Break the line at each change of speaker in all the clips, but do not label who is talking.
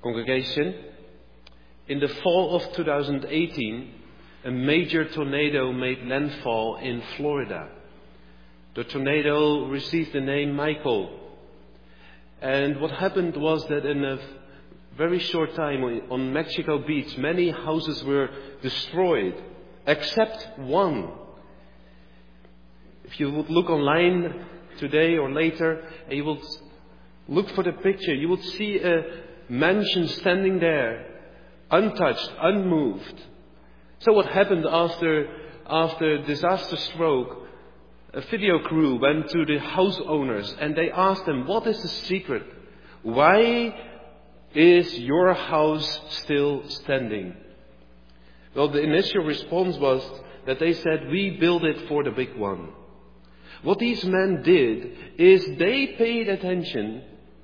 Congregation, in the fall of 2018, a major tornado made landfall in Florida. The tornado received the name Michael. And what happened was that in a very short time on Mexico Beach, many houses were destroyed, except one. If you would look online today or later, and you would look for the picture, you would see a mansion standing there, untouched, unmoved. So what happened after disaster stroke? A video crew went to the house owners and they asked them, what is the secret? Why is your house still standing? Well, the initial response was that they said, we built it for the big one. What these men did is they paid attention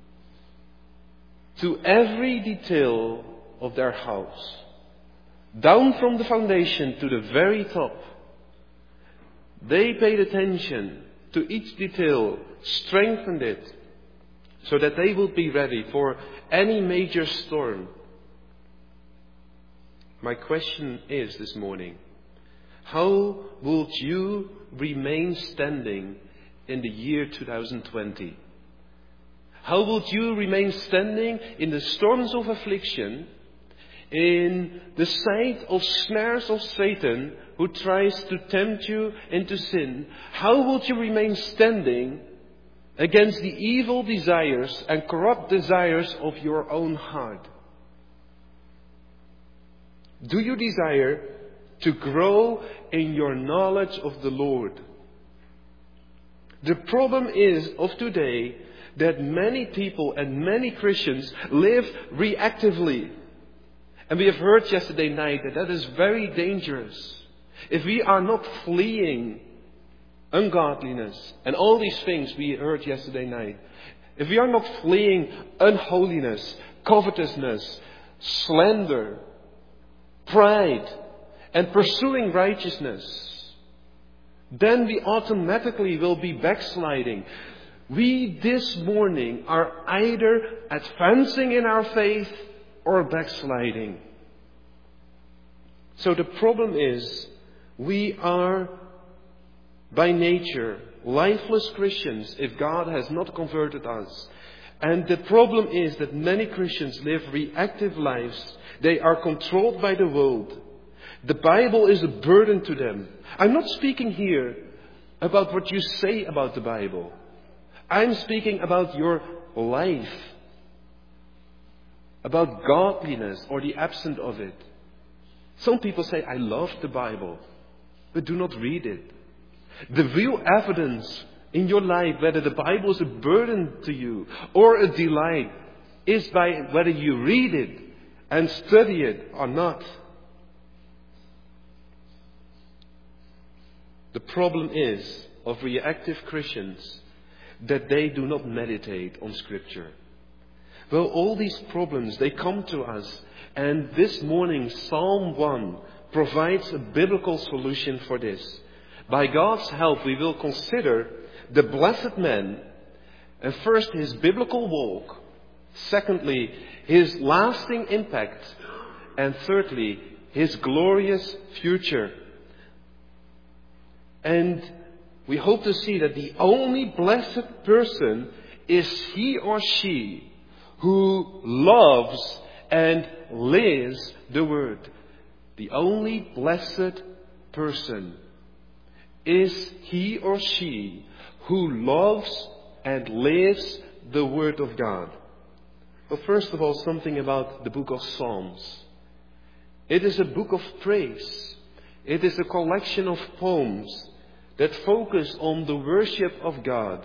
to every detail of their house, down from the foundation to the very top. They paid attention to each detail, strengthened it, so that they would be ready for any major storm. My question is this morning, how would you remain standing in the year 2020? How would you remain standing in the storms of affliction, in the sight of snares of Satan who tries to tempt you into sin? How would you remain standing against the evil desires and corrupt desires of your own heart? Do you desire to grow in your knowledge of the Lord? The problem is of today that many people and many Christians live reactively. And we have heard yesterday night that is very dangerous. If we are not fleeing ungodliness and all these things we heard yesterday night, if we are not fleeing unholiness, covetousness, slander, pride, and pursuing righteousness, then we automatically will be backsliding. We this morning are either advancing in our faith or backsliding. So the problem is, we are by nature lifeless Christians if God has not converted us. And the problem is that many Christians live reactive lives. They are controlled by the world. The Bible is a burden to them. I'm not speaking here about what you say about the Bible. I'm speaking about your life, about godliness or the absence of it. Some people say, I love the Bible, but do not read it. The real evidence in your life whether the Bible is a burden to you or a delight is by whether you read it and study it or not. The problem is of reactive Christians that they do not meditate on Scripture. Well, all these problems, they come to us. And this morning, Psalm 1 provides a biblical solution for this. By God's help, we will consider the blessed man. And first, his biblical walk. Secondly, his lasting impact. And thirdly, his glorious future. And we hope to see that the only blessed person is he or she who loves and lives the Word. The only blessed person is he or she who loves and lives the Word of God. Well, first of all, something about the book of Psalms. It is a book of praise. It is a collection of poems that focus on the worship of God.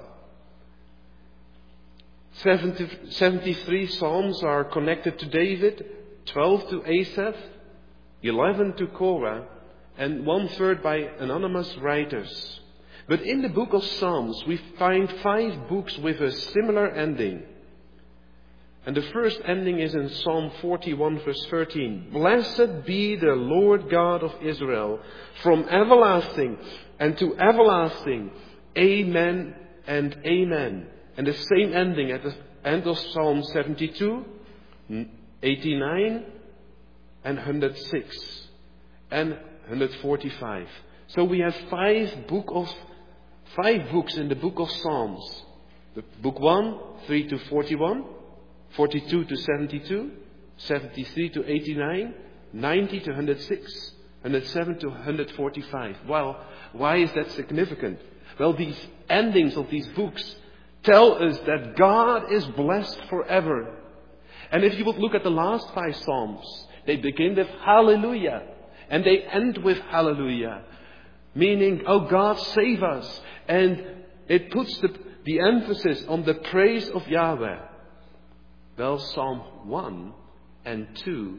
73 psalms are connected to David, 12 to Asaph, 11 to Korah, and 1/3 by anonymous writers. But in the book of Psalms, we find 5 books with a similar ending. And the first ending is in Psalm 41 verse 13. Blessed be the Lord God of Israel from everlasting and to everlasting. Amen and amen. And the same ending at the end of Psalm 72. 89 and 106 and 145. So we have five books in the book of Psalms. The book 1, 3 to 41, 42 to 72, 73 to 89, 90 to 106, 107 to 145. Well, why is that significant? Well, these endings of these books tell us that God is blessed forever. And if you would look at the last five Psalms, they begin with Hallelujah. And they end with Hallelujah. Meaning, oh God, save us. And it puts the emphasis on the praise of Yahweh. Well, Psalm 1 and 2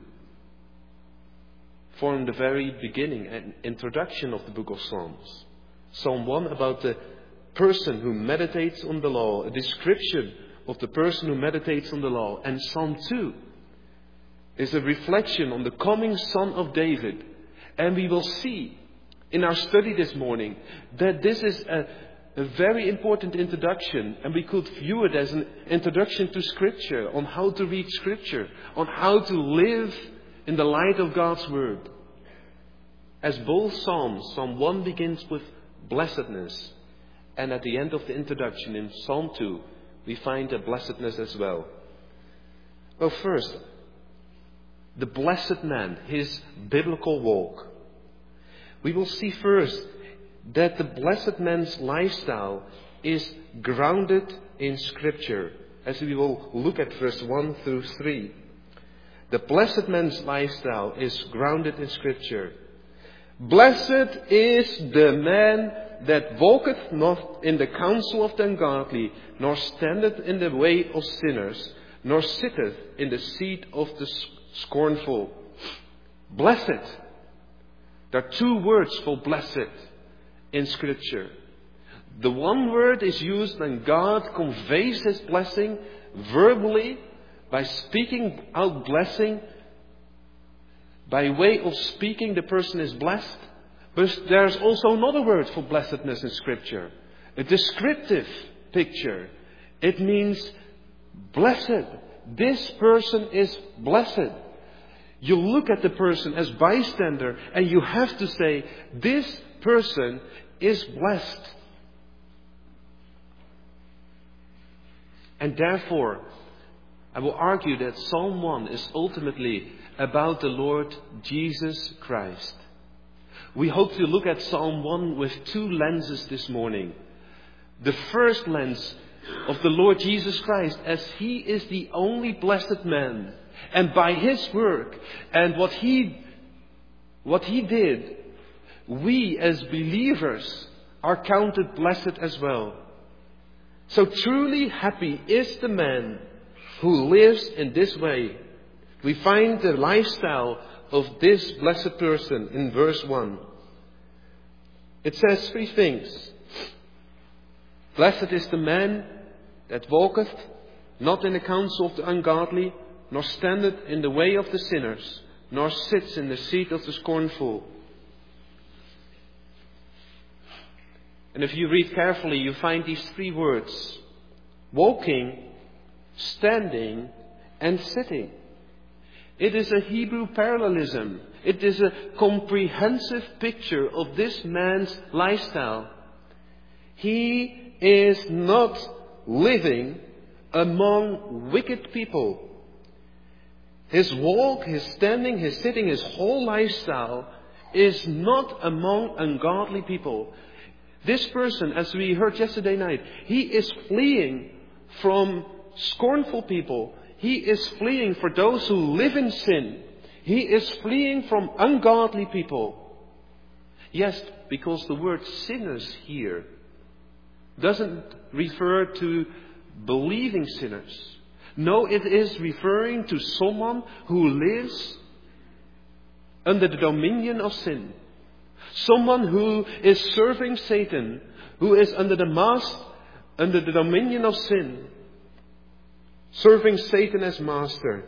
form the very beginning and introduction of the book of Psalms. Psalm 1 about the person who meditates on the law, a description of the person who meditates on the law. And Psalm 2 is a reflection on the coming Son of David. And we will see in our study this morning that this is a very important introduction, and we could view it as an introduction to Scripture, on how to read Scripture, on how to live in the light of God's Word. As both Psalms, Psalm 1 begins with blessedness, and at the end of the introduction in Psalm 2, we find a blessedness as well. Well, first, the blessed man, his biblical walk. We will see first that the blessed man's lifestyle is grounded in Scripture, as we will look at verse 1 through 3. The blessed man's lifestyle is grounded in Scripture. Blessed is the man that walketh not in the counsel of the ungodly, nor standeth in the way of sinners, nor sitteth in the seat of the scornful. Blessed. There are two words for blessed in Scripture. The one word is used when God conveys His blessing verbally by speaking out blessing. By way of speaking, the person is blessed. But there's also another word for blessedness in Scripture. A descriptive picture. It means blessed. This person is blessed. You look at the person as bystander and you have to say, this person is blessed. And therefore, I will argue that Psalm 1 is ultimately about the Lord Jesus Christ. We hope to look at Psalm 1 with two lenses this morning. The first lens of the Lord Jesus Christ, as He is the only blessed man. And by His work and what He did, we as believers are counted blessed as well. So truly happy is the man who lives in this way. We find the lifestyle of this blessed person in verse 1. It says three things. Blessed is the man that walketh not in the counsel of the ungodly, nor standeth in the way of the sinners, nor sits in the seat of the scornful. And if you read carefully, you find these three words: walking, standing, and sitting. It is a Hebrew parallelism. It is a comprehensive picture of this man's lifestyle. He is not living among wicked people. His walk, his standing, his sitting, his whole lifestyle is not among ungodly people. This person, as we heard yesterday night, he is fleeing from scornful people. He is fleeing for those who live in sin. He is fleeing from ungodly people. Yes, because the word sinners here doesn't refer to believing sinners. No, it is referring to someone who lives under the dominion of sin. Someone who is serving Satan, who is under the dominion of sin. Serving Satan as master.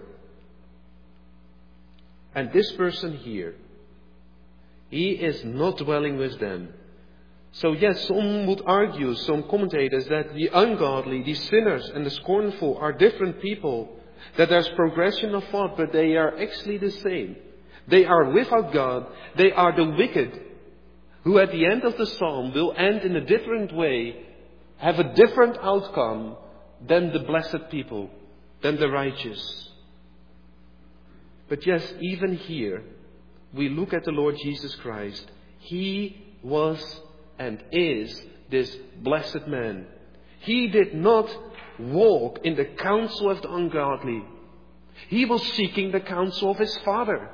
And this person here, he is not dwelling with them. So yes, some would argue, some commentators, that the ungodly, the sinners and the scornful are different people. that there's progression of thought, but they are actually the same. They are without God. They are the wicked, who at the end of the psalm will end in a different way, have a different outcome than the blessed people, than the righteous. But yes, even here, we look at the Lord Jesus Christ. He was and is this blessed man. He did not walk in the counsel of the ungodly. He was seeking the counsel of his Father.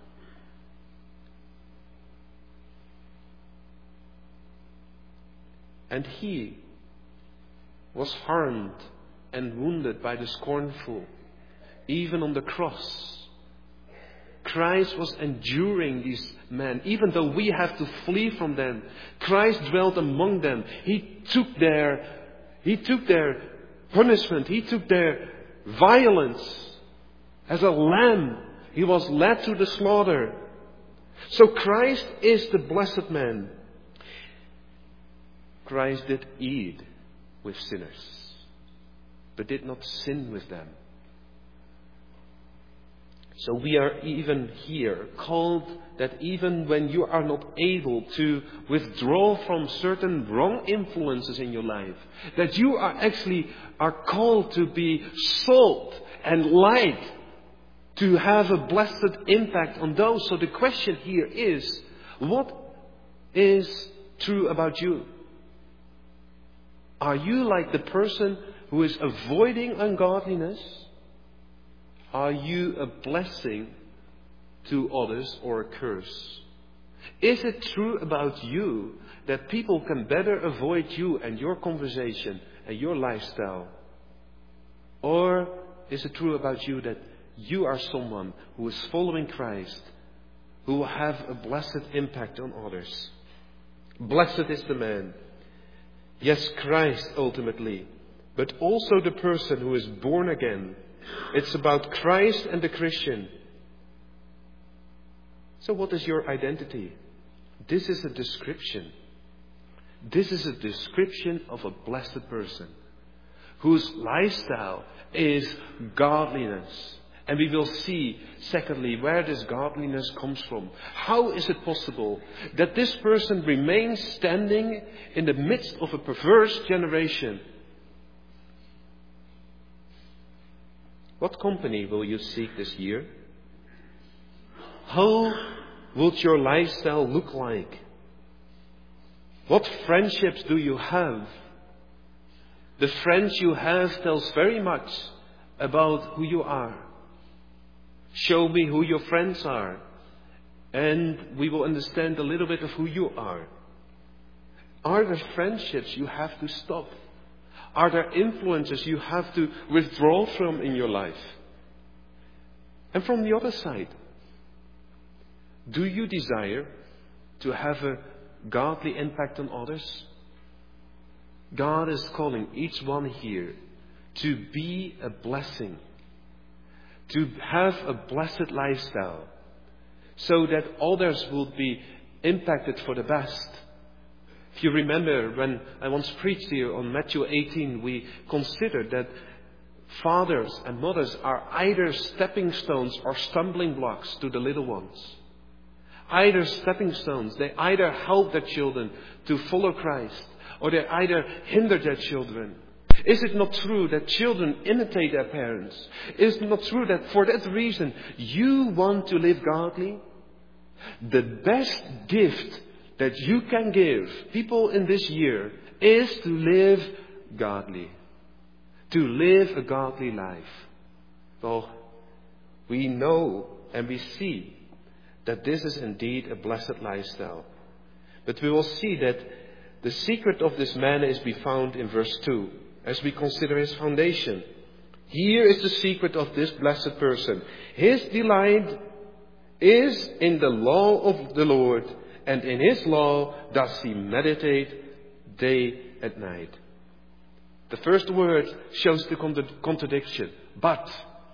And he was harmed and wounded by the scornful, even on the cross. Christ was enduring these men, even though we have to flee from them. Christ dwelt among them. He took their punishment. He took their violence. As a lamb, he was led to the slaughter. So Christ is the blessed man. Christ did eat with sinners, but did not sin with them. So we are even here called that even when you are not able to withdraw from certain wrong influences in your life, that you are called to be salt and light, to have a blessed impact on those. So the question here is, what is true about you? Are you like the person who is avoiding ungodliness? Are you a blessing to others or a curse? Is it true about you that people can better avoid you and your conversation and your lifestyle? Or is it true about you that you are someone who is following Christ, who will have a blessed impact on others? Blessed is the man. Yes, Christ ultimately, but also the person who is born again. It's about Christ and the Christian. So what is your identity? This is a description. This is a description of a blessed person whose lifestyle is godliness. And we will see, secondly, where this godliness comes from. How is it possible that this person remains standing in the midst of a perverse generation? What company will you seek this year? How would your lifestyle look like? What friendships do you have? The friends you have tells very much about who you are. Show me who your friends are, and we will understand a little bit of who you are. Are there friendships you have to stop? Are there influences you have to withdraw from in your life? And from the other side, do you desire to have a godly impact on others? God is calling each one here to be a blessing, to have a blessed lifestyle, so that others will be impacted for the best. If you remember when I once preached here on Matthew 18, we considered that fathers and mothers are either stepping stones or stumbling blocks to the little ones. Either stepping stones, they either help their children to follow Christ, or they either hinder their children. Is it not true that children imitate their parents? Is it not true that for that reason you want to live godly? The best gift that you can give people in this year is to live godly. To live a godly life. Well, we know and we see that this is indeed a blessed lifestyle. But we will see that the secret of this man is be found in verse 2, as we consider his foundation. Here is the secret of this blessed person. His delight is in the law of the Lord, and in his law does he meditate day and night. The first word shows the contradiction. But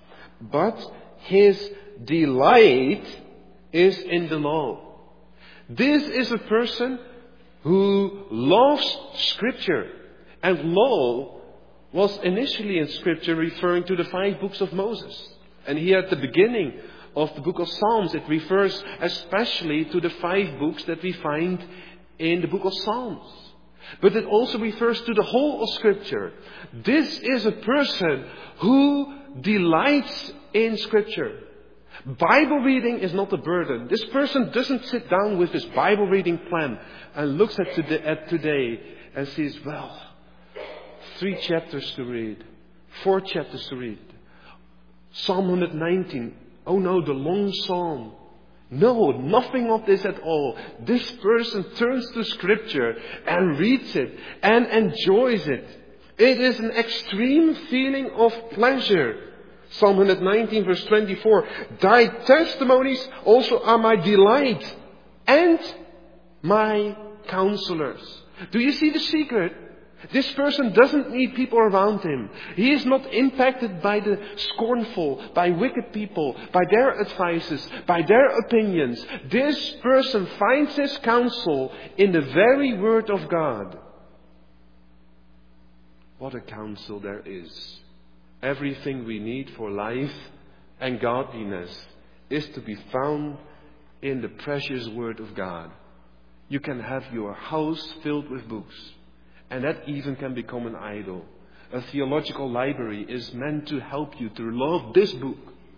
his delight is in the law. This is a person who loves Scripture. And law was initially in Scripture referring to the 5 books of Moses. And here at the beginning of the book of Psalms, it refers especially to the 5 books that we find in the book of Psalms. But it also refers to the whole of Scripture. This is a person who delights in Scripture. Bible reading is not a burden. This person doesn't sit down with his Bible reading plan and looks at today and says, well, 3 chapters to read, 4 chapters to read. Psalm 119. Oh no, the long psalm. No, nothing of this at all. This person turns to Scripture and reads it and enjoys it. It is an extreme feeling of pleasure. Psalm 119 verse 24. Thy testimonies also are my delight and my counselors. Do you see the secret? This person doesn't need people around him. He is not impacted by the scornful, by wicked people, by their advices, by their opinions. This person finds his counsel in the very Word of God. What a counsel there is. Everything we need for life and godliness is to be found in the precious Word of God. You can have your house filled with books. And that even can become an idol. A theological library is meant to help you to love this book.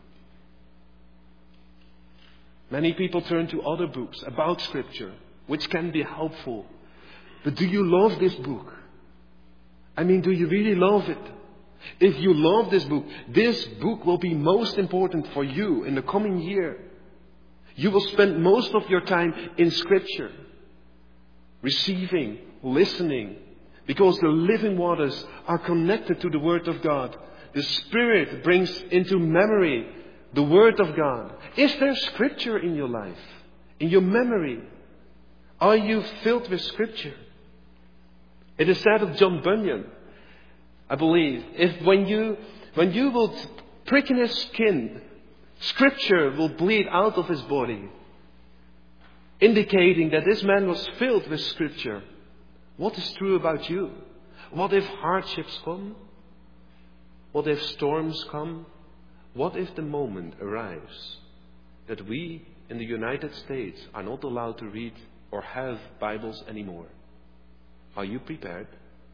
Many people turn to other books about Scripture, which can be helpful. But do you love this book? I mean, do you really love it? If you love this book will be most important for you in the coming year. You will spend most of your time in Scripture, receiving, listening, because the living waters are connected to the Word of God. The Spirit brings into memory the Word of God. Is there Scripture in your life? In your memory? Are you filled with Scripture? It is said of John Bunyan, I believe, when you will prick in his skin, Scripture will bleed out of his body, indicating that this man was filled with Scripture. What is true about you? What if hardships come? What if storms come? What if the moment arrives that we in the United States are not allowed to read or have Bibles anymore? Are you prepared?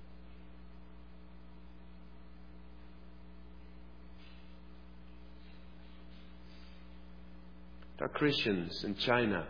There are Christians in China,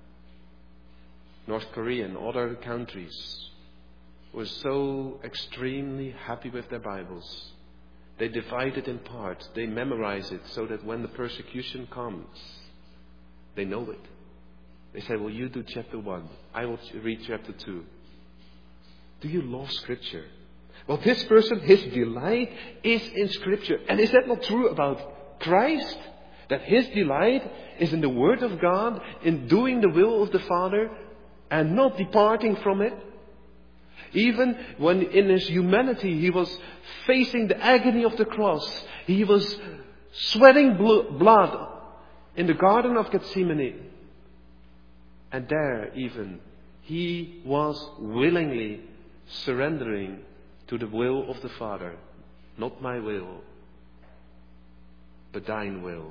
North Korea and other countries who are so extremely happy with their Bibles. They divide it in parts. They memorize it so that when the persecution comes, they know it. They say, well, you do chapter 1. I will read chapter 2. Do you love Scripture? Well, this person, his delight is in Scripture. And is that not true about Christ? That his delight is in the Word of God, in doing the will of the Father, and not departing from it? Even when in his humanity he was facing the agony of the cross, he was sweating blood in the Garden of Gethsemane. And there even, he was willingly surrendering to the will of the Father. Not my will, but thine will.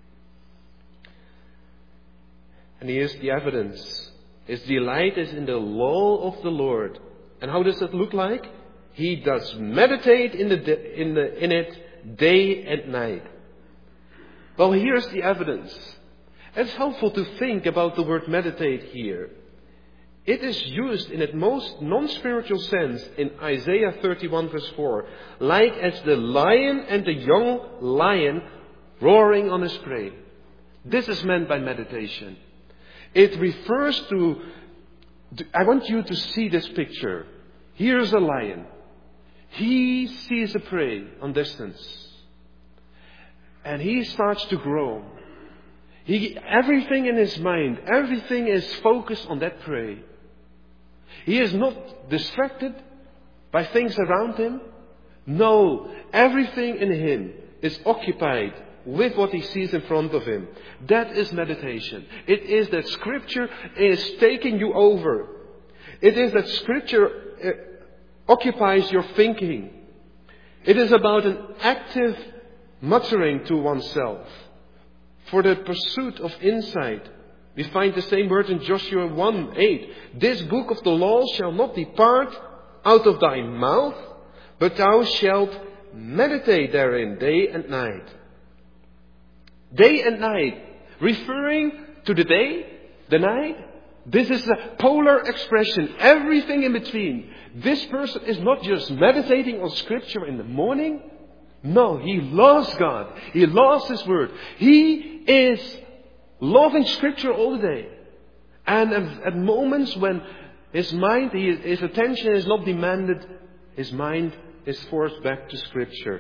And here's the evidence. His delight is in the law of the Lord. And how does that look like? He does meditate in it day and night. Well, here's the evidence. It's helpful to think about the word meditate here. It is used in its most non-spiritual sense in Isaiah 31 verse 4. Like as the lion and the young lion roaring on his prey. This is meant by meditation. It refers to, I want you to see this picture. Here's a lion. He sees a prey on distance. And he starts to grow. Everything in his mind, everything is focused on that prey. He is not distracted by things around him. No, everything in him is occupied with what he sees in front of him. That is meditation. It is that Scripture is taking you over. It is that Scripture occupies your thinking. It is about an active muttering to oneself for the pursuit of insight. We find the same word in Joshua 1:8. This book of the law shall not depart out of thy mouth, but thou shalt meditate therein day and night. Day and night, referring to the day, the night. This is a polar expression, everything in between. This person is not just meditating on Scripture in the morning. No, he loves God. He loves His Word. He is loving Scripture all the day. And at moments when his mind, his attention is not demanded, his mind is forced back to Scripture.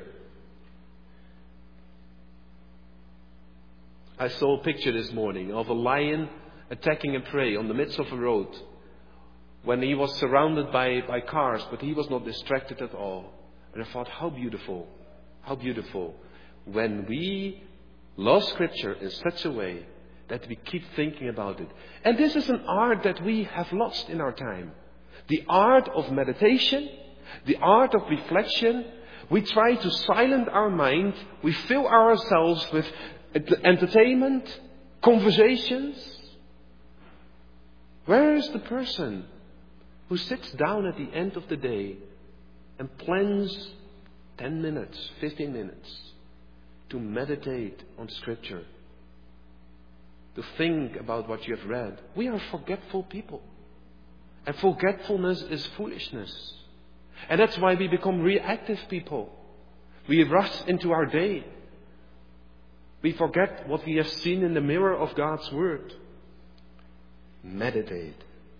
I saw a picture this morning of a lion attacking a prey on the midst of a road when he was surrounded by cars, but he was not distracted at all. And I thought, how beautiful when we love Scripture in such a way that we keep thinking about it. And this is an art that we have lost in our time. The art of meditation, the art of reflection. We try to silence our mind. We fill ourselves with entertainment, conversations. Where is the person who sits down at the end of the day and plans 10 minutes, 15 minutes to meditate on Scripture, to think about what you have read? We are forgetful people. And forgetfulness is foolishness. And that's why we become reactive people. We rush into our day. We forget what we have seen in the mirror of God's Word. Meditate.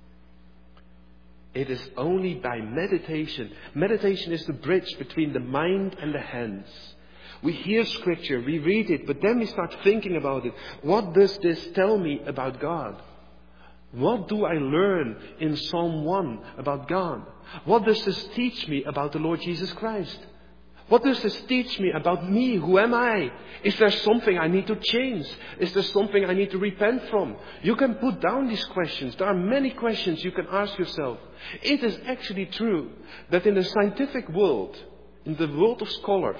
It is only by meditation. Meditation is the bridge between the mind and the hands. We hear Scripture, we read it, but then we start thinking about it. What does this tell me about God? What do I learn in Psalm 1 about God? What does this teach me about the Lord Jesus Christ? What does this teach me about me? Who am I? Is there something I need to change? Is there something I need to repent from? You can put down these questions. There are many questions you can ask yourself. It is actually true that in the scientific world, in the world of scholars,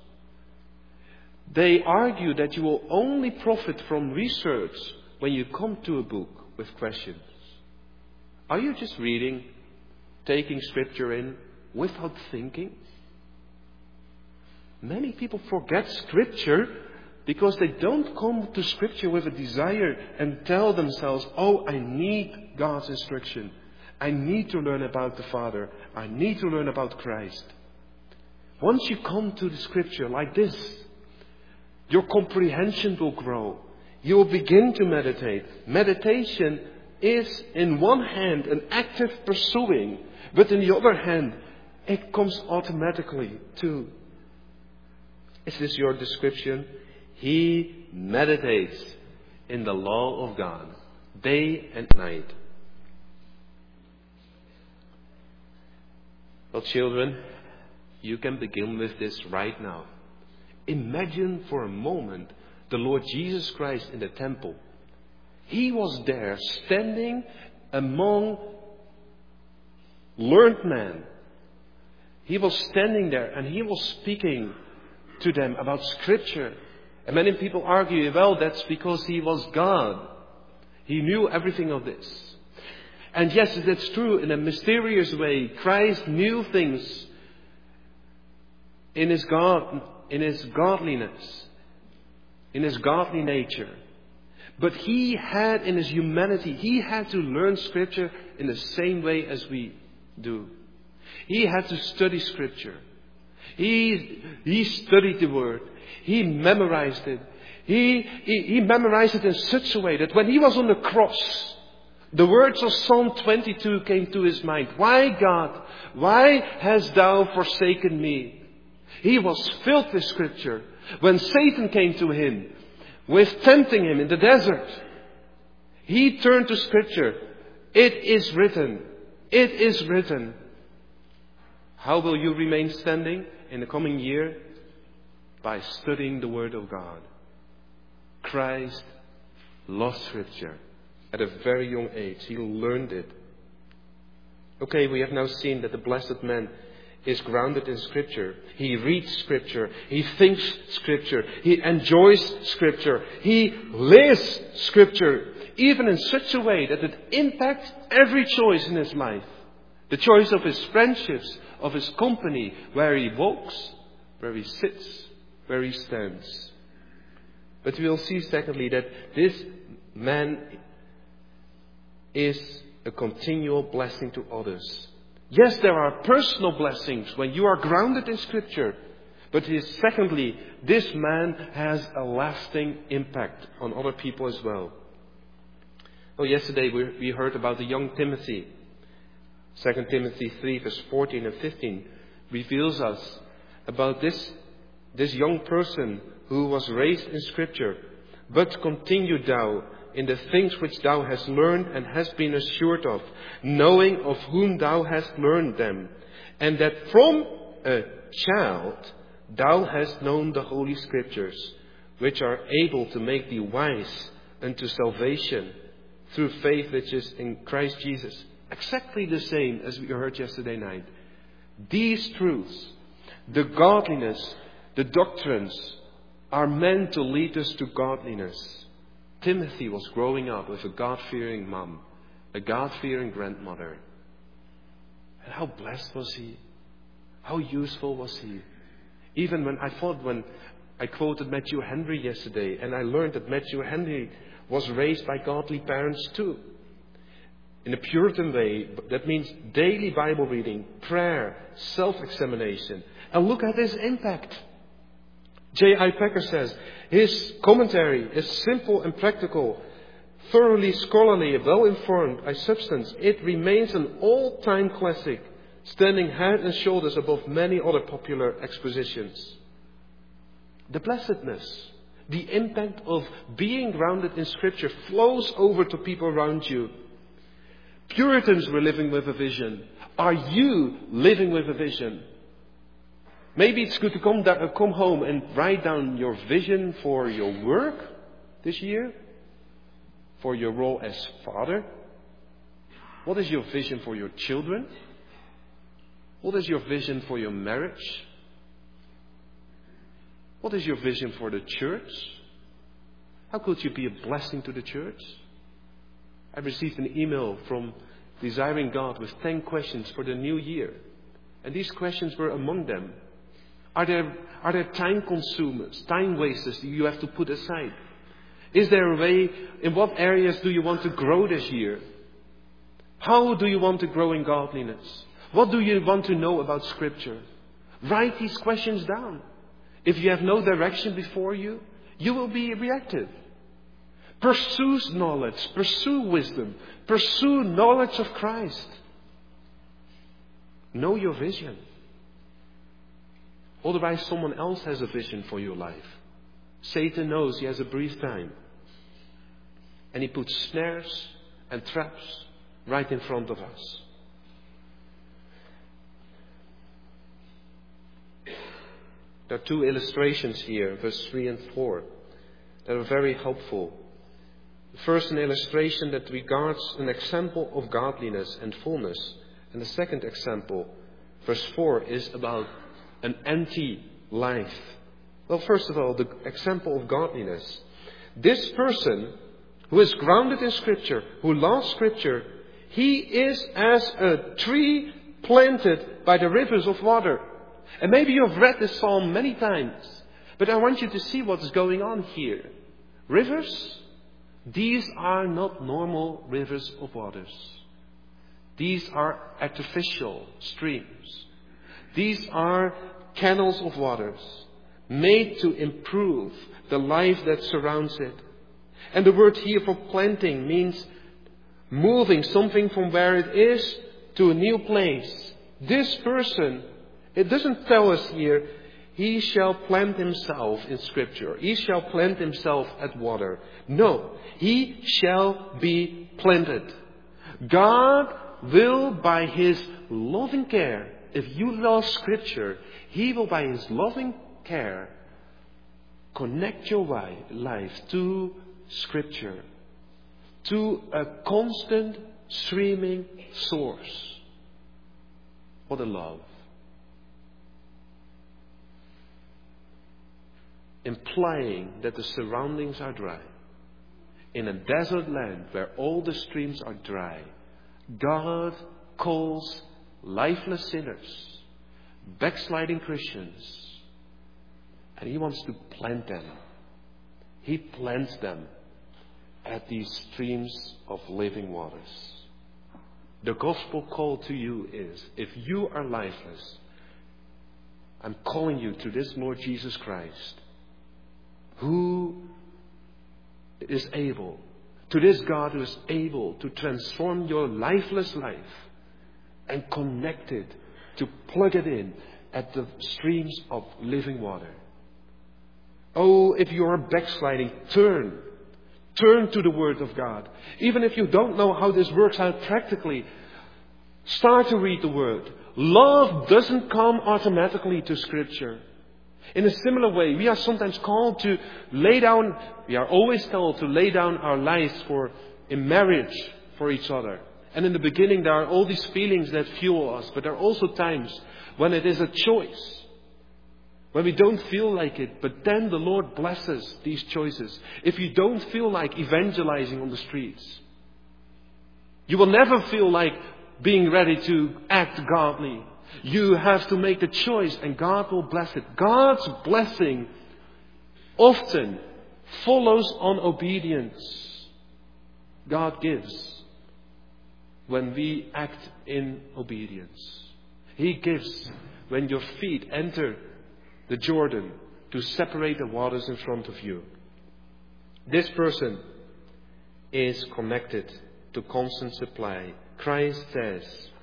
they argue that you will only profit from research when you come to a book with questions. Are you just reading, taking Scripture in without thinking? Many people forget Scripture because they don't come to Scripture with a desire and tell themselves, oh, I need God's instruction. I need to learn about the Father. I need to learn about Christ. Once you come to the Scripture like this, your comprehension will grow. You will begin to meditate. Meditation is, in one hand, an active pursuing, but in the other hand, it comes automatically too. Is this your description? He meditates in the law of God, day and night. Well, children, you can begin with this right now. Imagine for a moment the Lord Jesus Christ in the temple. He was there standing among learned men. He was standing there and he was speaking to them about Scripture. And many people argue, well, that's because he was God. He knew everything of this. And yes, that's true in a mysterious way. Christ knew things in his godliness, in his godly nature. But he had, in his humanity, he had to learn Scripture in the same way as we do. He had to study Scripture. He studied the Word. He memorized it. He memorized it in such a way that when he was on the cross, the words of Psalm 22 came to his mind. Why, God, why hast thou forsaken me? He was filled with Scripture. When Satan came to him, with tempting him in the desert, he turned to Scripture. It is written. It is written. How will you remain standing in the coming year? By studying the Word of God. Christ loved Scripture. At a very young age, he learned it. Okay, we have now seen that the blessed man is grounded in Scripture. He reads Scripture. He thinks Scripture. He enjoys Scripture. He lives Scripture, even in such a way that it impacts every choice in his life. The choice of his friendships, of his company, where he walks, where he sits, where he stands. But we will see, secondly, that this man is a continual blessing to others. Yes, there are personal blessings when you are grounded in Scripture. But secondly, this man has a lasting impact on other people as well. Well, yesterday we heard about the young Timothy. 2 Timothy 3 verse 14 and 15 reveals us about this young person who was raised in Scripture. But continue thou in the things which thou hast learned and hast been assured of, knowing of whom thou hast learned them, and that from a child thou hast known the Holy Scriptures, which are able to make thee wise unto salvation through faith which is in Christ Jesus. Exactly the same as we heard yesterday night. These truths, the godliness, the doctrines, are meant to lead us to godliness. Timothy was growing up with a God-fearing mom, a God-fearing grandmother. And how blessed was he? How useful was he? Even when I quoted Matthew Henry yesterday, and I learned that Matthew Henry was raised by godly parents too. In a Puritan way, that means daily Bible reading, prayer, self-examination. And look at his impact. J.I. Packer says, his commentary is simple and practical, thoroughly scholarly, well-informed by substance. It remains an all-time classic, standing head and shoulders above many other popular expositions. The blessedness, the impact of being grounded in Scripture flows over to people around you. Puritans were living with a vision. Are you living with a vision? Maybe it's good to come home and write down your vision for your work this year, for your role as father. What is your vision for your children? What is your vision for your marriage? What is your vision for the church? How could you be a blessing to the church? I received an email from Desiring God with 10 questions for the new year. And these questions were among them. Are there time consumers, time wasters that you have to put aside? Is there a way, in what areas do you want to grow this year? How do you want to grow in godliness? What do you want to know about Scripture? Write these questions down. If you have no direction before you, you will be reactive. Pursue knowledge, pursue wisdom, pursue knowledge of Christ. Know your vision. Otherwise, someone else has a vision for your life. Satan knows he has a brief time. And he puts snares and traps right in front of us. There are two illustrations here, verse 3 and 4, that are very helpful. First, an illustration that regards an example of godliness and fullness. And the second example, verse 4, is about an empty life. Well, first of all, the example of godliness. This person who is grounded in Scripture, who loves Scripture, he is as a tree planted by the rivers of water. And maybe you have read this psalm many times, but I want you to see what's going on here. Rivers? These are not normal rivers of waters. These are artificial streams. These are canals of waters made to improve the life that surrounds it. And the word here for planting means moving something from where it is to a new place. This person, it doesn't tell us here, he shall plant himself in Scripture. He shall plant himself at water. No, he shall be planted. God will, by His loving care, if you love Scripture, He will, by His loving care, connect your life to Scripture, to a constant streaming source. What a love. implying that the surroundings are dry. In a desert land where all the streams are dry, God calls lifeless sinners, backsliding Christians, and He wants to plant them. He plants them at these streams of living waters. The gospel call to you is, if you are lifeless, I'm calling you to this Lord Jesus Christ, who is able, to this God who is able to transform your lifeless life and connect it, to plug it in at the streams of living water. Oh, if you are backsliding, turn to the Word of God. Even if you don't know how this works out practically, start to read the Word. Love doesn't come automatically to Scripture. In a similar way, we are sometimes called to lay down, we are always called to lay down our lives in marriage for each other. And in the beginning there are all these feelings that fuel us, but there are also times when it is a choice. When we don't feel like it, but then the Lord blesses these choices. If you don't feel like evangelizing on the streets, you will never feel like being ready to act godly. You have to make the choice and God will bless it. God's blessing often follows on obedience. God gives when we act in obedience. He gives when your feet enter the Jordan to separate the waters in front of you. This person is connected to constant supply. Christ says,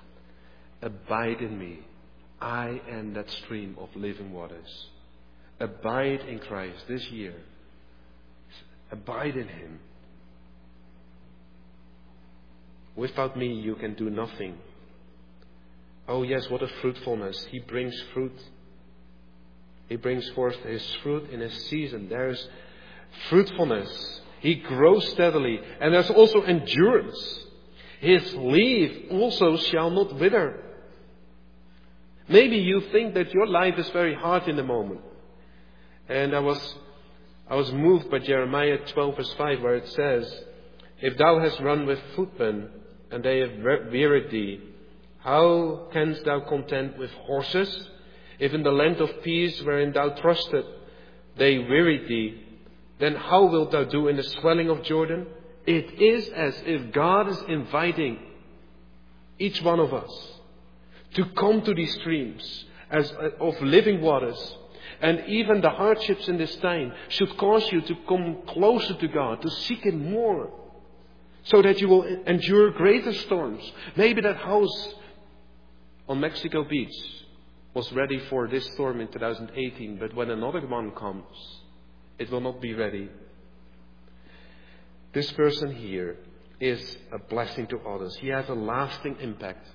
abide in me. I am that stream of living waters. Abide in Christ this year. Abide in Him. Without me you can do nothing. Oh yes, what a fruitfulness. He brings fruit. He brings forth His fruit in His season. There's fruitfulness. He grows steadily. And there's also endurance. His leaf also shall not wither. Maybe you think that your life is very hard in the moment. And I was moved by Jeremiah 12 verse 5 where it says, if thou hast run with footmen and they have wearied thee, how canst thou contend with horses? If in the land of peace wherein thou trusted they wearied thee, then how wilt thou do in the swelling of Jordan? It is as if God is inviting each one of us to come to these streams of living waters. And even the hardships in this time should cause you to come closer to God, to seek Him more, so that you will endure greater storms. Maybe that house on Mexico Beach was ready for this storm in 2018, but when another one comes, it will not be ready. This person here is a blessing to others. He has a lasting impact.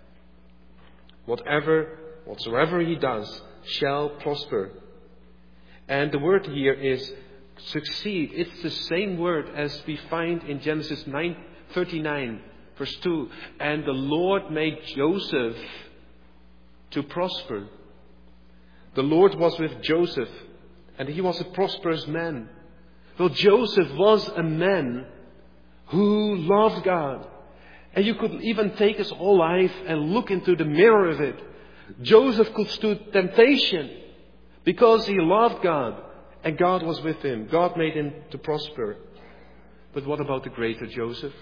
Whatsoever he does shall prosper. And the word here is succeed. It's the same word as we find in Genesis 9:39, verse 2. And the Lord made Joseph to prosper. The Lord was with Joseph, and he was a prosperous man. Well, Joseph was a man who loved God. And you could even take his whole life and look into the mirror of it. Joseph could stood temptation because he loved God and God was with him. God made him to prosper. But what about the greater Joseph?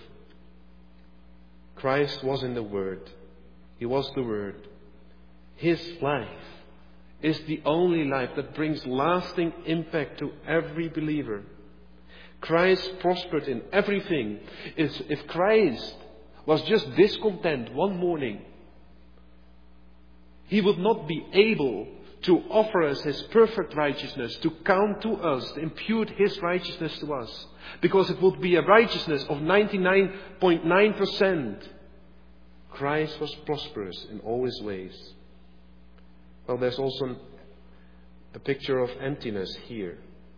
Christ was in the Word. He was the Word. His life is the only life that brings lasting impact to every believer. Christ prospered in everything. If Christ was just discontent one morning, He would not be able to offer us His perfect righteousness, to count to us, to impute His righteousness to us. Because it would be a righteousness of 99.9%. Christ was prosperous in all His ways. Well, there's also a picture of emptiness here.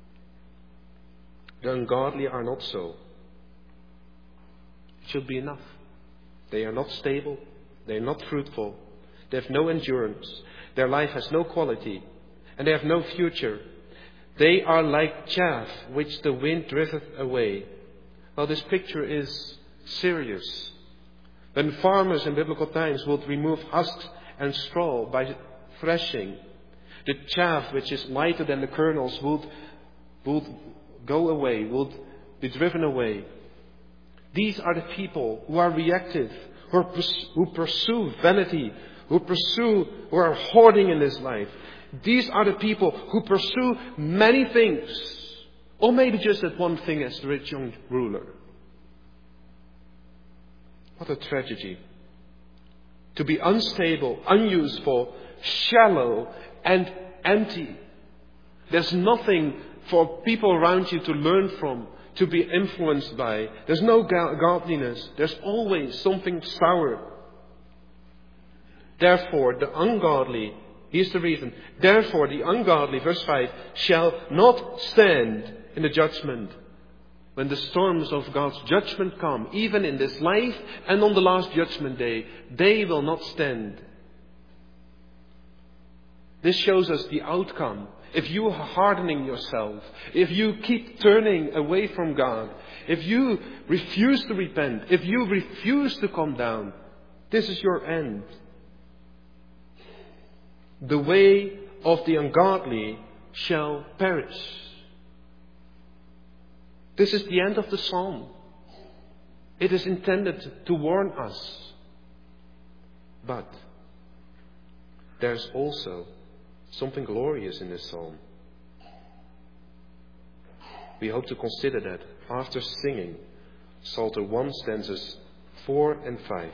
The ungodly are not so. It should be enough. They are not stable. They are not fruitful. They have no endurance. Their life has no quality. And they have no future. They are like chaff which the wind driveth away. Well, this picture is serious. When farmers in biblical times would remove husks and straw by threshing, the chaff which is lighter than the kernels would go away, would be driven away. These are the people who are reactive, who pursue vanity, who are hoarding in this life. These are the people who pursue many things, or maybe just that one thing as the rich young ruler. What a tragedy. To be unstable, unuseful, shallow, and empty. There's nothing for people around you to learn from, to be influenced by. There's no godliness. There's always something sour. Therefore, the ungodly, here's the reason. Therefore, the ungodly, verse 5, shall not stand in the judgment. When the storms of God's judgment come, even in this life and on the last judgment day, they will not stand. This shows us the outcome. If you are hardening yourself, if you keep turning away from God, if you refuse to repent, if you refuse to come down, this is your end. The way of the ungodly shall perish. This is the end of the psalm. It is intended to warn us. But there's also something glorious in this psalm. We hope to consider that after singing Psalter 1 stanzas 4 and 5.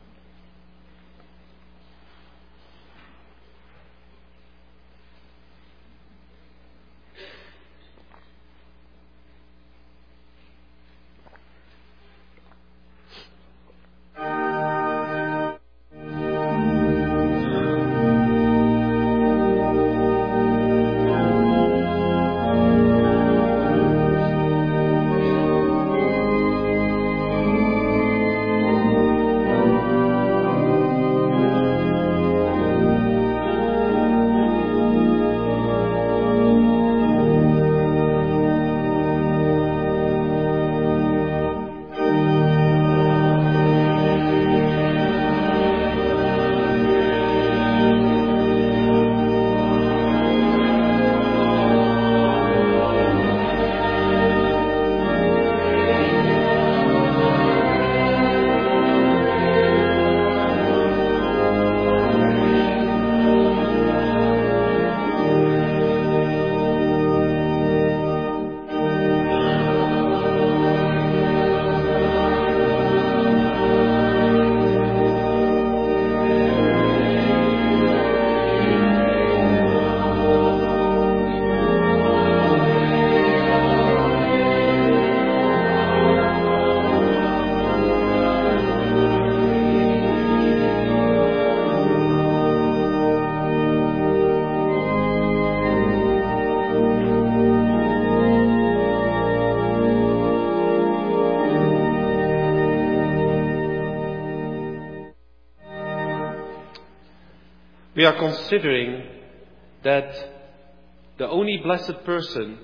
We are considering that the only blessed person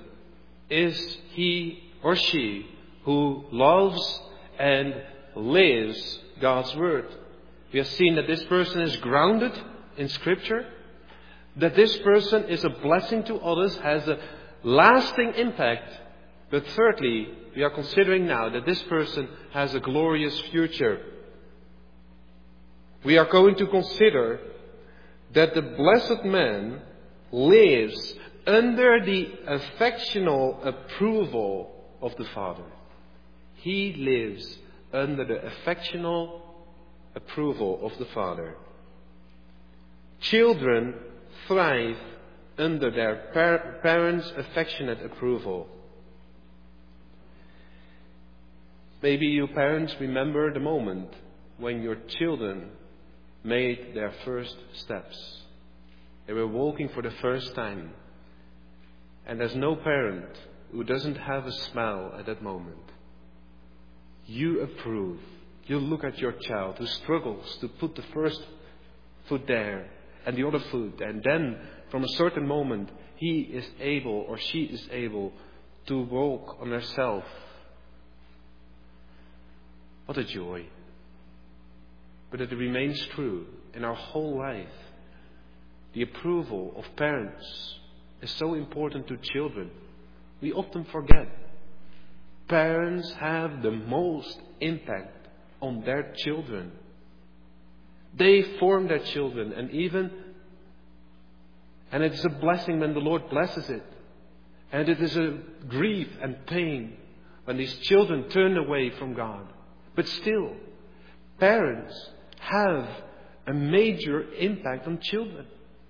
is he or she who loves and lives God's Word. We have seen that this person is grounded in Scripture, that this person is a blessing to others, has a lasting impact. But thirdly, we are considering now that this person has a glorious future. We are going to consider that the blessed man lives under the affectional approval of the Father. He lives under the affectional approval of the Father. Children thrive under their parents' affectionate approval. Maybe you parents remember the moment when your children made their first steps. They were walking for the first time. And there's no parent who doesn't have a smile at that moment. You approve. You look at your child who struggles to put the first foot there and the other foot. And then from a certain moment he is able or she is able to walk on herself. What a joy. But it remains true in our whole life. The approval of parents is so important to children. We often forget. Parents have the most impact on their children. They form their children, and it is a blessing when the Lord blesses it. And it is a grief and pain when these children turn away from God. But still, parents have a major impact on children.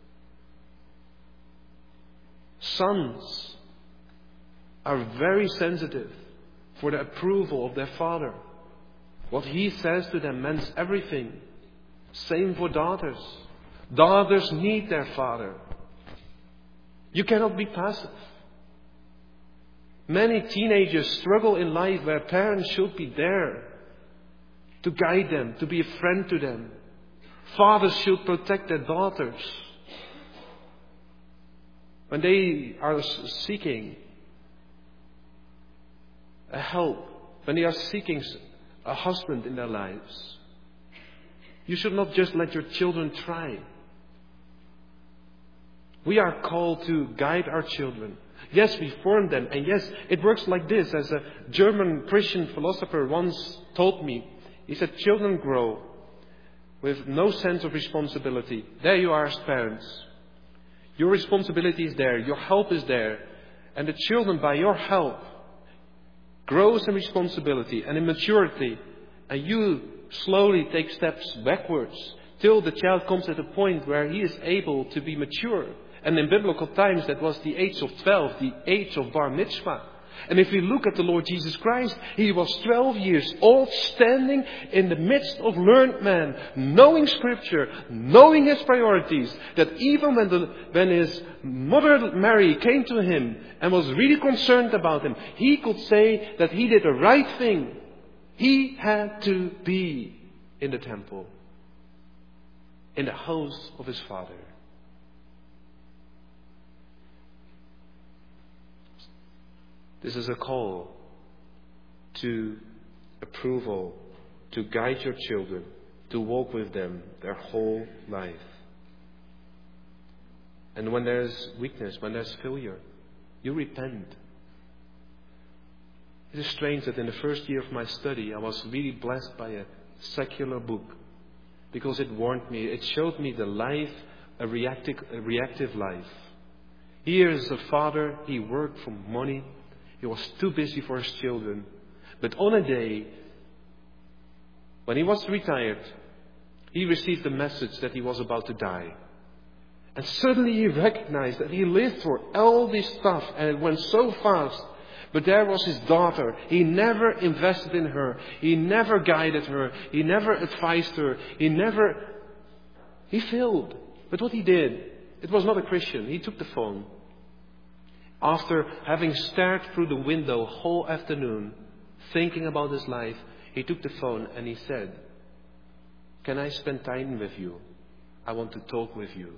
Sons are very sensitive for the approval of their father. What he says to them means everything. Same for daughters. Daughters need their father. You cannot be passive. Many teenagers struggle in life where parents should be there to guide them, to be a friend to them. Fathers should protect their daughters. When they are seeking a help, when they are seeking a husband in their lives, you should not just let your children try. We are called to guide our children. Yes, we form them. And yes, it works like this. As a German Christian philosopher once told me, he said, children grow with no sense of responsibility. There you are as parents. Your responsibility is there. Your help is there. And the children, by your help, grows in responsibility and in maturity. And you slowly take steps backwards till the child comes at a point where he is able to be mature. And in biblical times, that was the age of 12, the age of Bar Mitzvah. And if we look at the Lord Jesus Christ, he was 12 years old, standing in the midst of learned men, knowing Scripture, knowing his priorities, that even when his mother Mary came to him and was really concerned about him, he could say that he did the right thing. He had to be in the temple, in the house of his father. This is a call to approval, to guide your children, to walk with them their whole life. And when there's weakness, when there's failure, you repent. It is strange that in the first year of my study, I was really blessed by a secular book, because it warned me, it showed me the life, a reactive life. Here is a father, he worked for money. He was too busy for his children. But on a day, when he was retired, he received a message that he was about to die. And suddenly he recognized that he lived for all this stuff and it went so fast. But there was his daughter. He never invested in her. He never guided her. He never advised her. He failed. But what he did, it was not a Christian. He took the phone. After having stared through the window whole afternoon, thinking about his life, he took the phone and he said, "Can I spend time with you? I want to talk with you."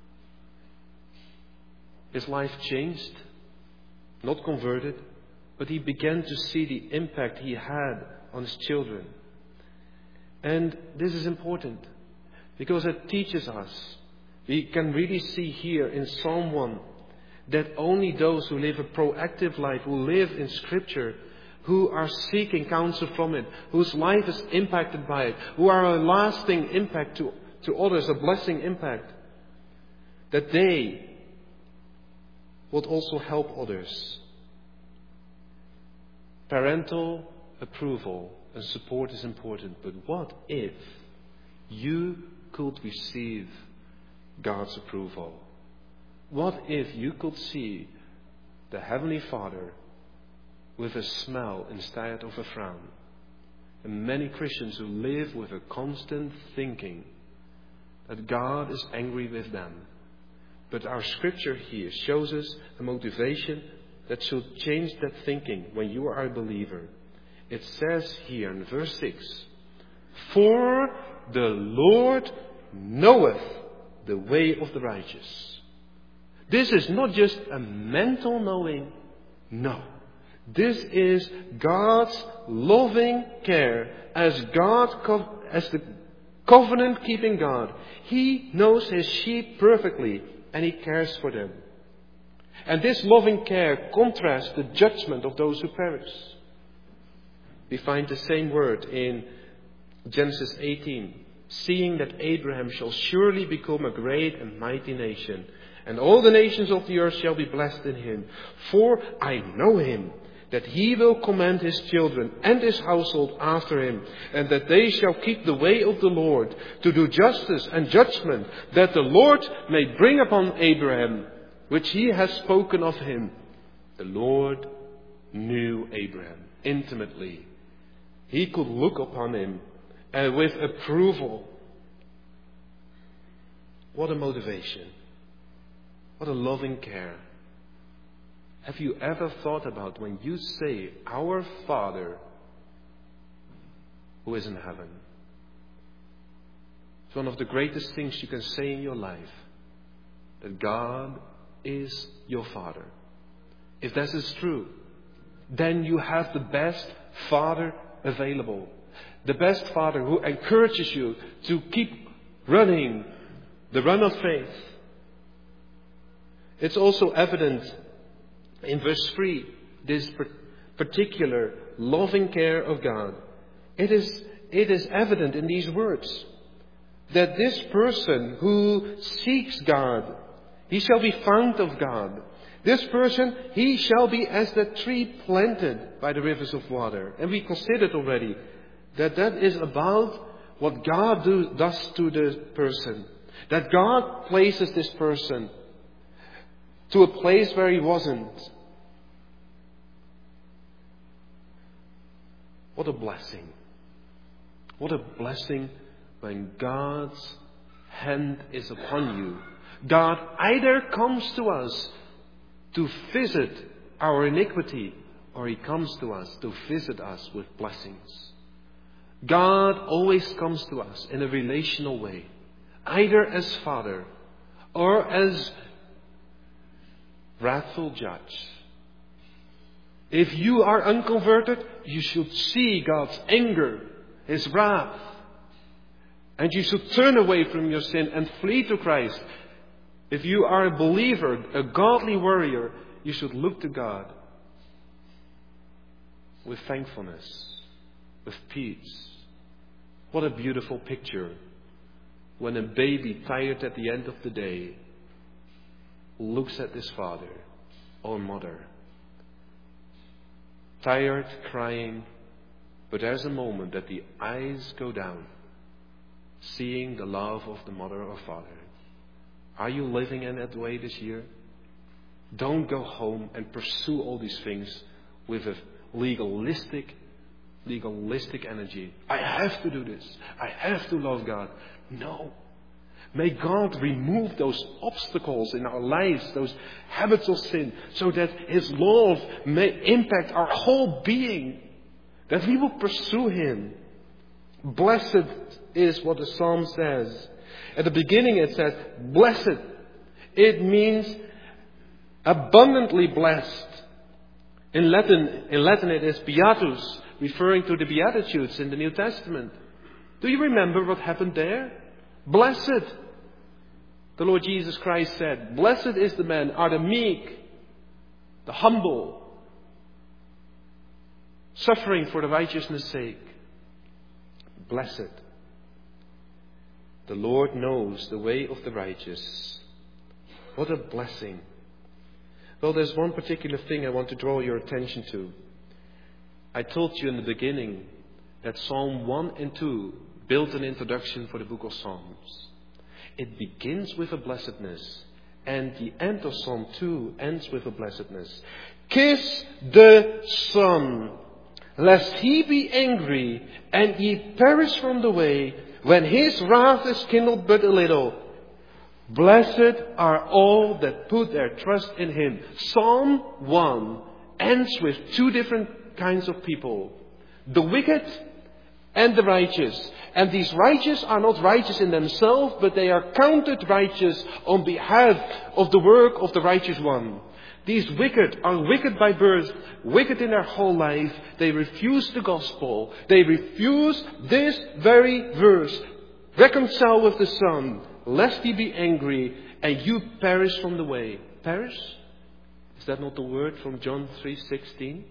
His life changed, not converted, but he began to see the impact he had on his children. And this is important, because it teaches us. We can really see here in Psalm 1 that only those who live a proactive life, who live in Scripture, who are seeking counsel from it, whose life is impacted by it, who are a lasting impact to others, a blessing impact, that they would also help others. Parental approval and support is important, but what if you could receive God's approval? What if you could see the Heavenly Father with a smile instead of a frown? And many Christians who live with a constant thinking that God is angry with them. But our scripture here shows us a motivation that should change that thinking when you are a believer. It says here in verse 6, "For the Lord knoweth the way of the righteous." This is not just a mental knowing. No. This is God's loving care as the covenant-keeping God. He knows His sheep perfectly and He cares for them. And this loving care contrasts the judgment of those who perish. We find the same word in Genesis 18. Seeing that Abraham shall surely become a great and mighty nation, and all the nations of the earth shall be blessed in him. For I know him, that he will command his children and his household after him, and that they shall keep the way of the Lord, to do justice and judgment, that the Lord may bring upon Abraham, which he has spoken of him. The Lord knew Abraham intimately. He could look upon him with approval. What a motivation. What a loving care. Have you ever thought about when you say, "Our Father who is in heaven"? It's one of the greatest things you can say in your life. That God is your Father. If that is true, then you have the best Father available. The best Father who encourages you to keep running the run of faith. It's also evident in verse 3, this particular loving care of God. It is evident in these words that this person who seeks God, he shall be found of God. This person, he shall be as that tree planted by the rivers of water. And we considered already that is about what God does to the person. That God places this person to a place where he wasn't. What a blessing. What a blessing when God's hand is upon you. God either comes to us to visit our iniquity, or He comes to us to visit us with blessings. God always comes to us in a relational way, either as Father or as wrathful judge. If you are unconverted, you should see God's anger, His wrath, and you should turn away from your sin and flee to Christ. If you are a believer, a godly warrior, you should look to God with thankfulness, with peace. What a beautiful picture when a baby, tired at the end of the day, looks at his father or mother. Tired, crying, but there's a moment that the eyes go down, seeing the love of the mother or father. Are you living in that way this year? Don't go home and pursue all these things with a legalistic energy. I have to do this. I have to love God. No. May God remove those obstacles in our lives, those habits of sin, so that His love may impact our whole being, that we will pursue Him. Blessed is what the Psalm says. At the beginning it says, blessed. It means abundantly blessed. In Latin it is beatus, referring to the Beatitudes in the New Testament. Do you remember what happened there? Blessed. The Lord Jesus Christ said, blessed is the man, are the meek, the humble, suffering for the righteousness' sake. Blessed. The Lord knows the way of the righteous. What a blessing. Well, there's one particular thing I want to draw your attention to. I told you in the beginning that Psalm 1 and 2 built an introduction for the book of Psalms. It begins with a blessedness, and the end of Psalm 2 ends with a blessedness. Kiss the Son, lest he be angry, and ye perish from the way, when his wrath is kindled but a little. Blessed are all that put their trust in him. Psalm 1 ends with two different kinds of people. The wicked and the righteous. And these righteous are not righteous in themselves, but they are counted righteous on behalf of the work of the righteous one. These wicked are wicked by birth, wicked in their whole life. They refuse the gospel. They refuse this very verse. Reconcile with the Son, lest he be angry and you perish from the way. Perish? Is that not the word from John 3:16?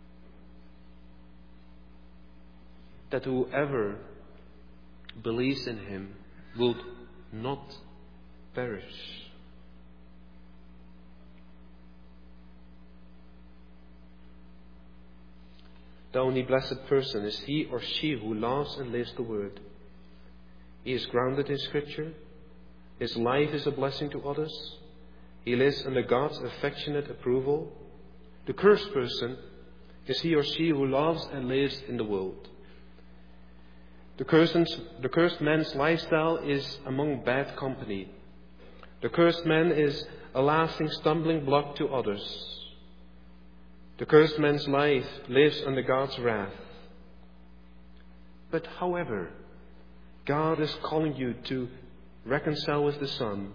That whoever believes in him will not perish. The only blessed person is he or she who loves and lives the word. He is grounded in Scripture. His life is a blessing to others. He lives under God's affectionate approval. The cursed person is he or she who loves and lives in the world. The cursed man's lifestyle is among bad company. The cursed man is a lasting stumbling block to others. The cursed man's life lives under God's wrath. But however, God is calling you to reconcile with the Son.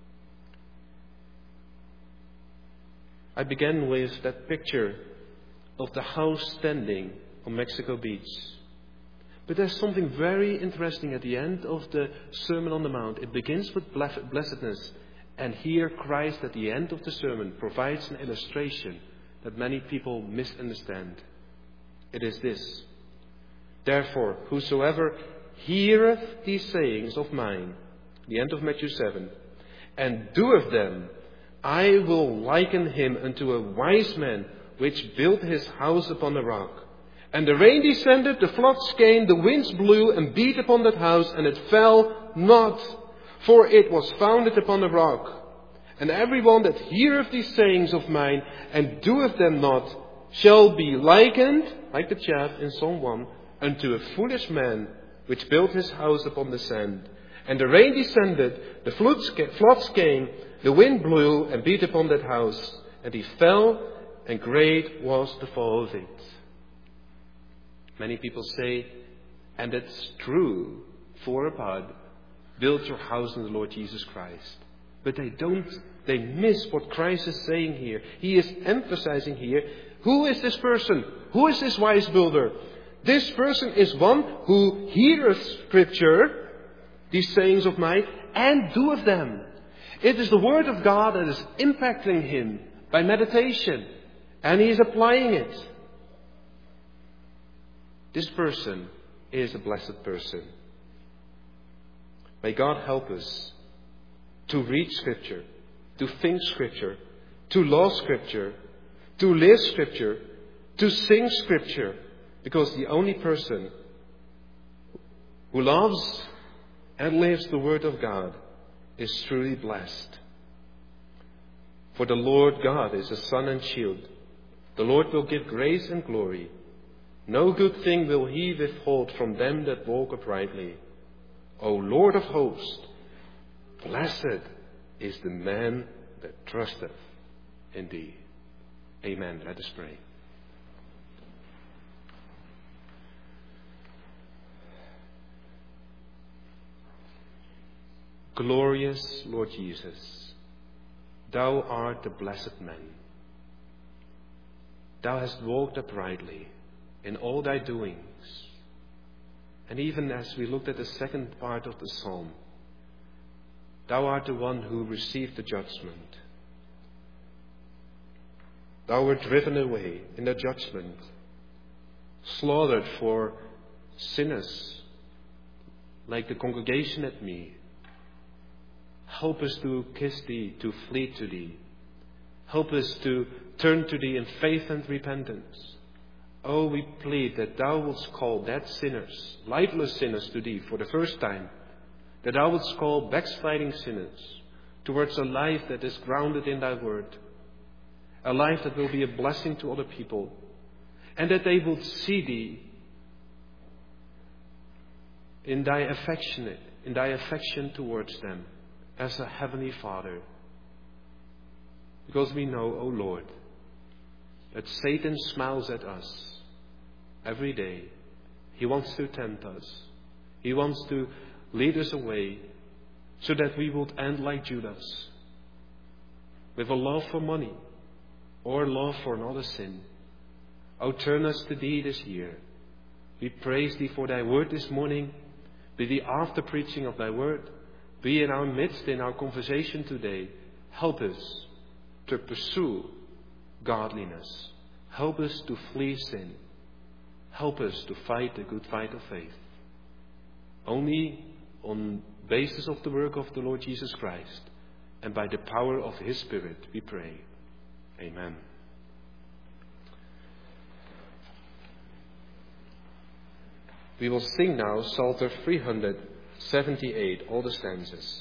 I began with that picture of the house standing on Mexico Beach. But there's something very interesting at the end of the Sermon on the Mount. It begins with blessedness. And here Christ at the end of the sermon provides an illustration that many people misunderstand. It is this. Therefore, whosoever heareth these sayings of mine, the end of Matthew 7, and doeth them, I will liken him unto a wise man which built his house upon a rock. And the rain descended, the floods came, the winds blew and beat upon that house, and it fell not, for it was founded upon a rock. And everyone that heareth these sayings of mine, and doeth them not, shall be likened, like the chaff in Psalm 1, unto a foolish man, which built his house upon the sand. And the rain descended, the floods came, the wind blew and beat upon that house, and he fell, and great was the fall of it. Many people say, and it's true, for a part, build your house in the Lord Jesus Christ. But they miss what Christ is saying here. He is emphasizing here, who is this person? Who is this wise builder? This person is one who heareth Scripture, these sayings of mine, and doeth them. It is the Word of God that is impacting him by meditation, and he is applying it. This person is a blessed person. May God help us to read Scripture, to think Scripture, to love Scripture, to live Scripture, to sing Scripture, because the only person who loves and lives the Word of God is truly blessed. For the Lord God is a sun and shield. The Lord will give grace and glory. No good thing will he withhold from them that walk uprightly. O Lord of hosts, blessed is the man that trusteth in thee. Amen. Let us pray. Glorious Lord Jesus, thou art the blessed man. Thou hast walked uprightly in all thy doings. And even as we looked at the second part of the psalm, thou art the one who received the judgment. Thou wert driven away in the judgment, slaughtered for sinners like the congregation at me. Help us to kiss thee, to flee to thee. Help us to turn to thee in faith and repentance. Oh, we plead that thou wouldst call dead sinners, lifeless sinners to thee for the first time. That thou wouldst call backsliding sinners towards a life that is grounded in thy word. A life that will be a blessing to other people. And that they will see thee in thy affection towards them as a heavenly Father. Because we know, O Lord, that Satan smiles at us every day. He wants to tempt us. He wants to lead us away so that we would end like Judas, with a love for money or love for another sin. Oh, turn us to Thee this year. We praise Thee for Thy word this morning. Be Thee after preaching of Thy word. Be in our midst, in our conversation today. Help us to pursue godliness. Help us to flee sin. Help us to fight the good fight of faith. Only on basis of the work of the Lord Jesus Christ and by the power of His Spirit we pray. Amen. We will sing now Psalter 378, all the stanzas.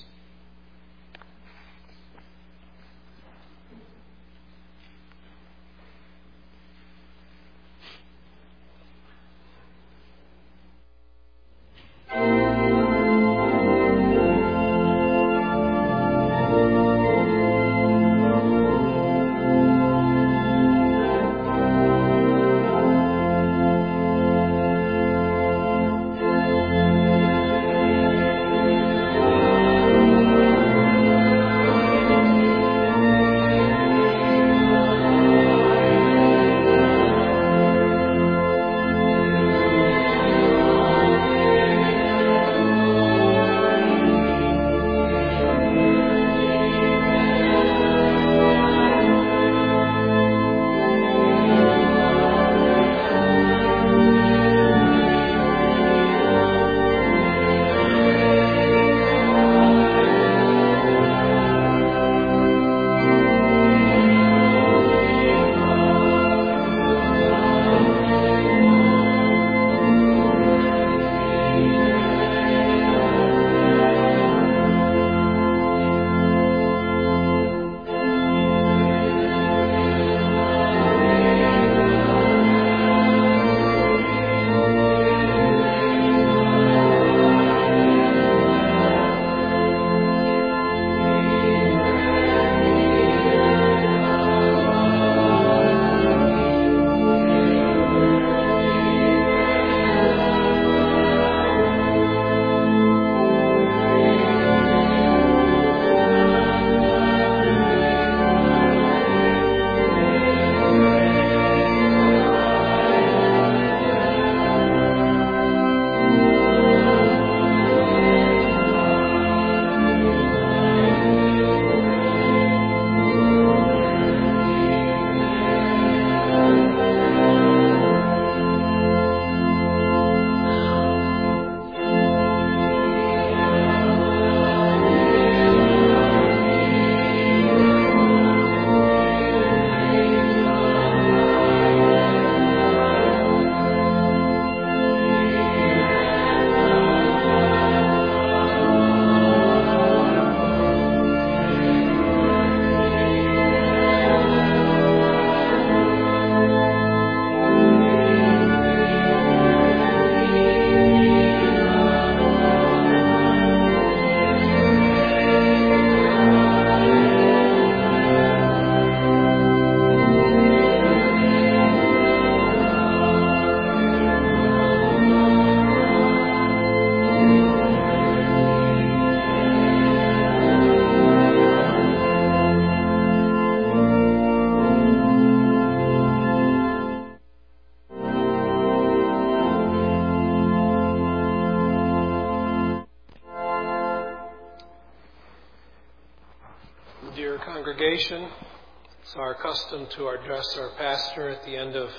Dear congregation, it's our custom to address our pastor at the end of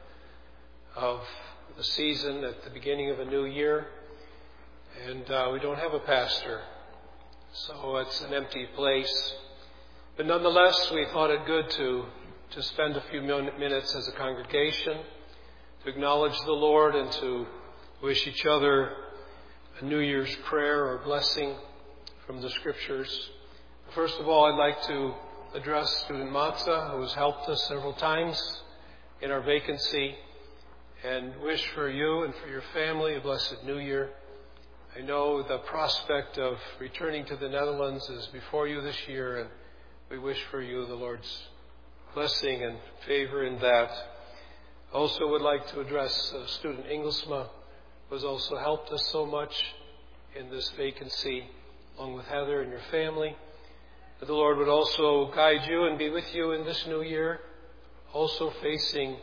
the season, at the beginning of a new year. And we don't have a pastor, so it's an empty place. But nonetheless, we thought it good to spend a few minutes as a congregation to acknowledge the Lord and to wish each other a New Year's prayer or blessing from the Scriptures. First of all, I'd like to address Student Matza, who has helped us several times in our vacancy, and wish for you and for your family a blessed New Year. I know the prospect of returning to the Netherlands is before you this year, and we wish for you the Lord's blessing and favor in that. I also would like to address Student Engelsma, who has also helped us so much in this vacancy, along with Heather and your family. That the Lord would also guide you and be with you in this new year, also facing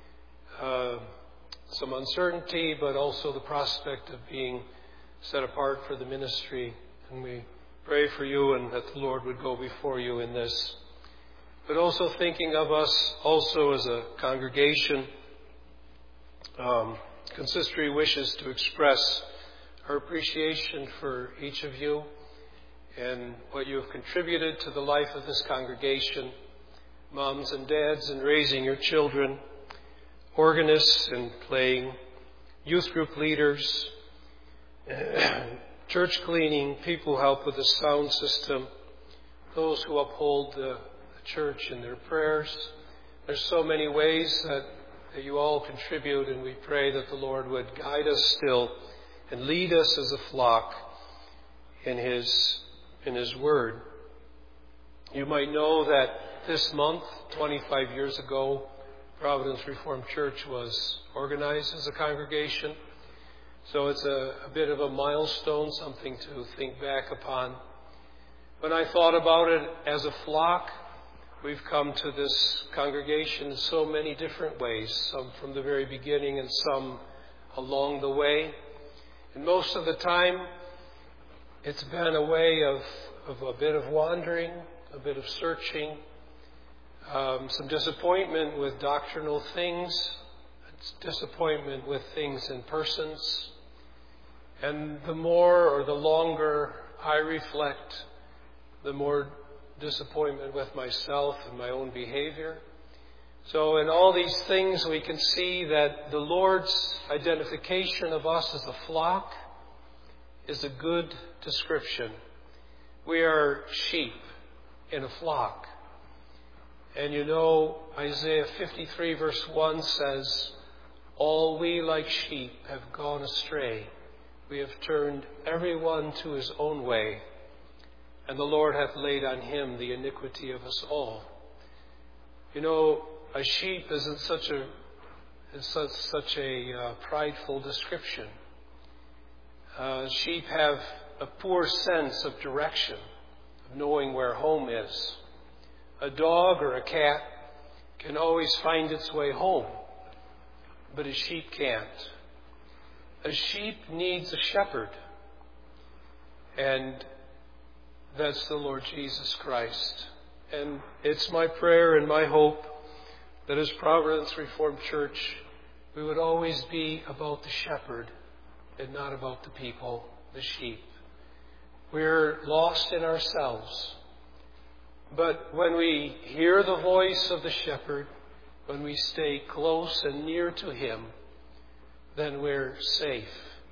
some uncertainty, but also the prospect of being set apart for the ministry. And we pray for you and that the Lord would go before you in this. But also thinking of us also as a congregation, consistory wishes to express our appreciation for each of you and what you have contributed to the life of this congregation, moms and dads in raising your children, organists in playing, youth group leaders, church cleaning, people who help with the sound system, those who uphold the church in their prayers. There's so many ways that you all contribute, and we pray that the Lord would guide us still and lead us as a flock in His Word. You might know that this month, 25 years ago, Providence Reformed Church was organized as a congregation. So it's a bit of a milestone, something to think back upon. When I thought about it as a flock, we've come to this congregation in so many different ways, some from the very beginning and some along the way. And most of the time, it's been a way of a bit of wandering, a bit of searching, some disappointment with doctrinal things, disappointment with things and persons. And the more or the longer I reflect, the more disappointment with myself and my own behavior. So in all these things we can see that the Lord's identification of us as a flock is a good description. We are sheep in a flock. And you know, Isaiah 53 verse 1 says, "All we like sheep have gone astray. We have turned every one to his own way. And the Lord hath laid on him the iniquity of us all." You know, a sheep isn't such a prideful description. Sheep have a poor sense of direction, of knowing where home is. A dog or a cat can always find its way home, but a sheep can't. A sheep needs a shepherd, and that's the Lord Jesus Christ. And it's my prayer and my hope that as Providence Reformed Church, we would always be about the shepherd and not about the people, the sheep. We're lost in ourselves. But when we hear the voice of the shepherd, when we stay close and near to him, then we're safe.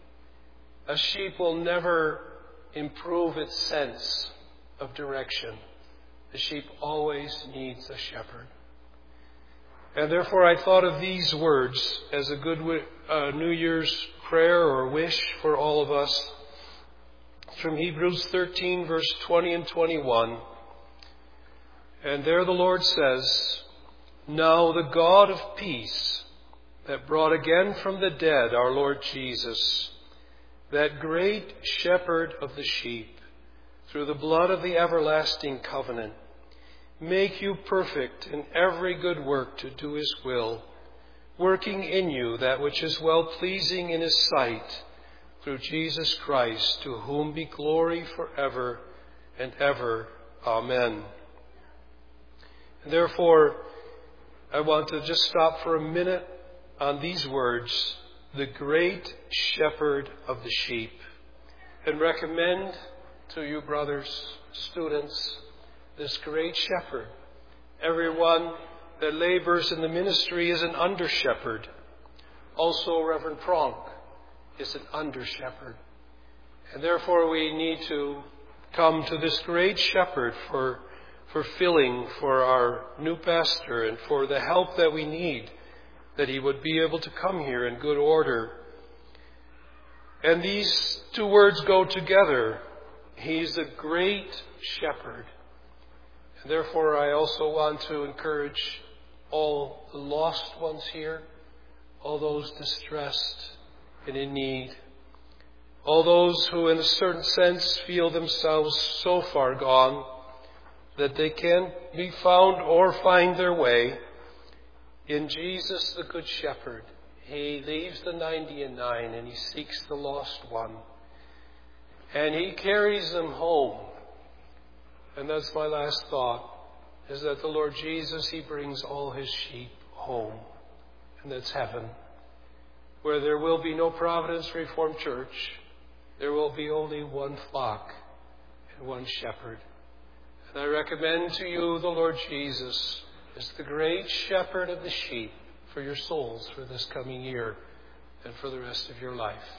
A sheep will never improve its sense of direction. The sheep always needs a shepherd. And therefore I thought of these words as a good New Year's prayer or wish for all of us. From Hebrews 13 verse 20 and 21. And there the Lord says, "Now the God of peace, that brought again from the dead our Lord Jesus, that great shepherd of the sheep, through the blood of the everlasting covenant, make you perfect in every good work to do his will, working in you that which is well-pleasing in his sight, through Jesus Christ, to whom be glory forever and ever. Amen." And therefore, I want to just stop for a minute on these words, the great shepherd of the sheep, and recommend to you, brothers, students, this great shepherd. Everyone that labors in the ministry is an under-shepherd. Also, Reverend Pronk is an under-shepherd. And therefore, we need to come to this great shepherd for filling for our new pastor and for the help that we need, that he would be able to come here in good order. And these two words go together. He's a great shepherd. And therefore, I also want to encourage all the lost ones here, all those distressed and in need. All those who in a certain sense feel themselves so far gone that they can't be found or find their way. In Jesus, the Good Shepherd, He leaves the 99 and He seeks the lost one. And He carries them home. And that's my last thought, is that the Lord Jesus, He brings all His sheep home. And that's heaven, where there will be no Providence Reformed Church. There will be only one flock and one shepherd. And I recommend to you the Lord Jesus as the great shepherd of the sheep for your souls for this coming year and for the rest of your life.